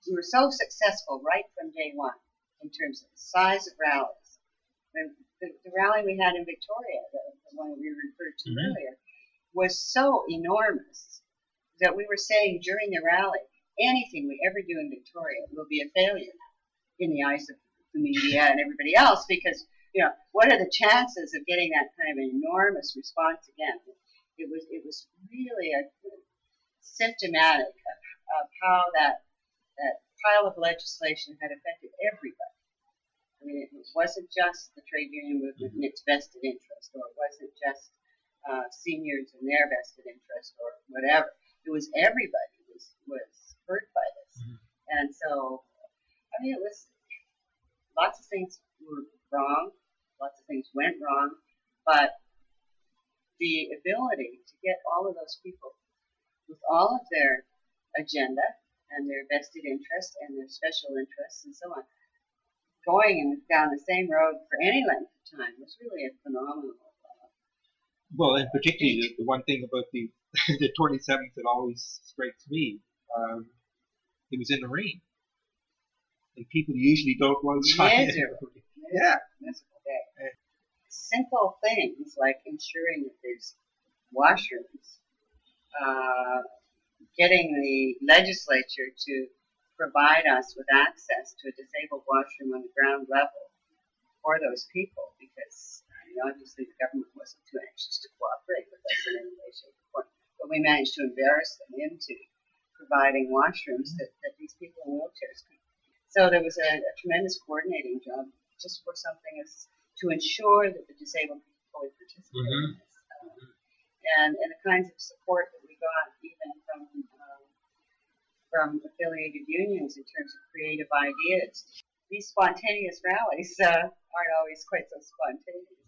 we were so successful right from day one in terms of the size of rallies. The rally we had in Victoria, the one we referred to earlier, was so enormous that we were saying during the rally, anything we ever do in Victoria will be a failure in the eyes of the media and everybody else, because, what are the chances of getting that kind of an enormous response again? It was really symptomatic of how that pile of legislation had affected everybody. I mean, it wasn't just the trade union movement and its vested interest, or it wasn't just seniors and their vested interest, or whatever. It was everybody was hurt by this. And so, I mean, it was lots of things were wrong, lots of things went wrong, but the ability to get all of those people with all of their agenda and their vested interest and their special interests and so on, going down the same road for any length of time was really a phenomenal. Well, and particularly the one thing about the 27th that always strikes me, it was in the rain. And people usually don't want to try it. Miserable day. Simple things like ensuring that there's washrooms, getting the legislature to provide us with access to a disabled washroom on the ground level for those people, because obviously the government wasn't too anxious to cooperate with us in any way, shape, or form. But we managed to embarrass them into providing washrooms that these people in wheelchairs could. So there was a tremendous coordinating job just for something as to ensure that the disabled people fully participate in this. And the kinds of support that we got even from affiliated unions in terms of creative ideas. These spontaneous rallies aren't always quite so spontaneous.